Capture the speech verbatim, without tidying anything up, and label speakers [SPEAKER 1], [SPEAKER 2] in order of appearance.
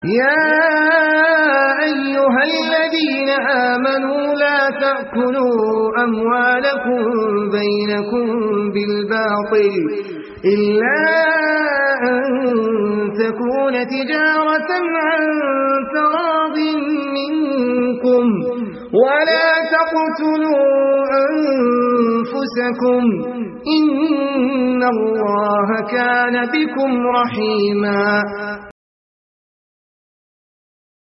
[SPEAKER 1] يا أيها الذين آمنوا لا تأكلوا أموالكم بينكم بالباطل إلا أن تكون تجارة عن تراض منكم ولا تقتلوا أنفسكم إن الله كان بكم رحيما